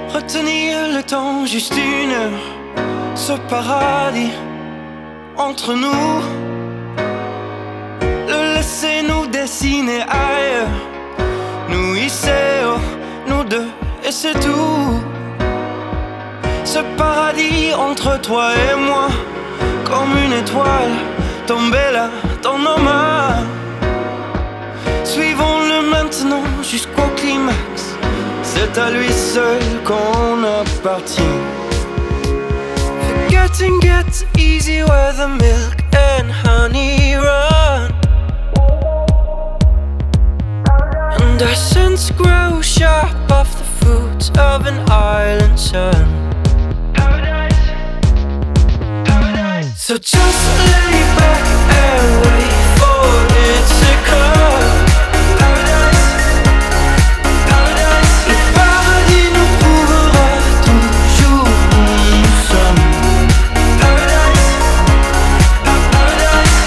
Retenir le temps, juste une heure. Ce paradis entre nous, le laisser nous dessiner ailleurs. Nous ici, oh, nous deux, et c'est tout. Ce paradis entre toi et moi, comme une étoile tombée là dans nos mains. Suivons-le maintenant jusqu'au climax. C'est à lui seul qu'on appartient. Forgetting gets easy where the milk and honey run, and our scents grow sharp off the fruits of an island sun. So just lay back and wait for it to come. Paradise, paradise. Le paradis nous trouvera toujours où nous sommes. Paradise, paradise.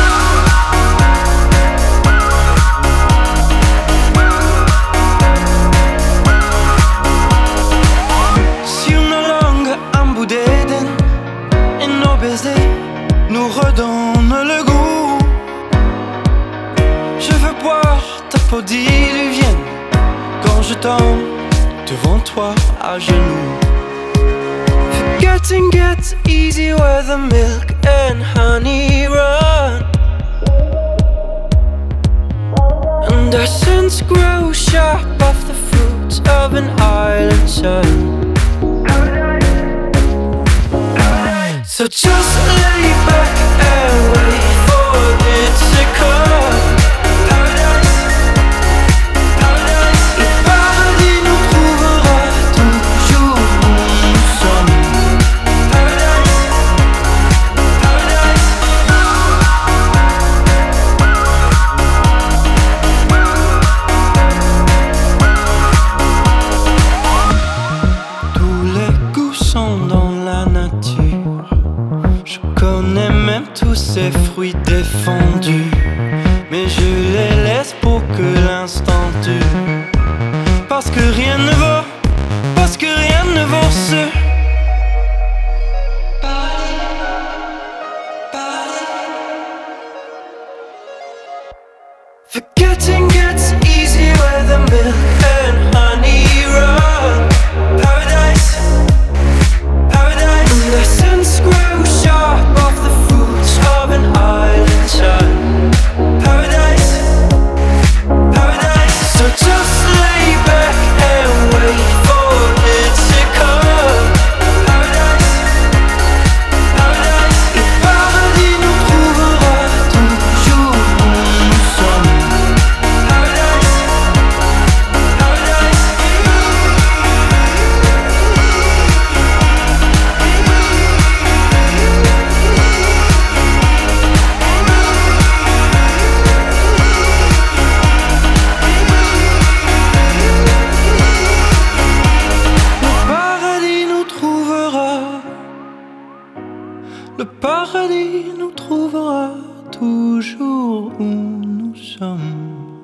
Sur nos langues, un bout d'Éden, et nos baisers nous redonnent le goût. Je veux boire ta peau diluvienne quand je tombe devant toi à genoux. Forgetting gets easy where the milk and honey run, and our scents grow sharp off the fruits of an island sun. So just lay back and wait for it to come. Paradise, paradise. Le paradis nous trouvera toujours où nous sommes. Paradise, paradise. Tous les goûts sont dans la nature. Je connais même tous ces fruits défendus, mais je les laisse pour que l'instant dure. Parce que rien ne vaut, parce que rien ne vaut ce paradis, paradis. Forgetting gets easy where the milk and honey run. Paradise, paradise. And the scents grow sharp off the fruits of an island sun. Paradise, paradise. So just lay back and wait for it to come. Paradise, paradise. Le paradis nous trouvera toujours où nous sommes. Paradise, paradise. Le paradis nous trouvera toujours où nous sommes.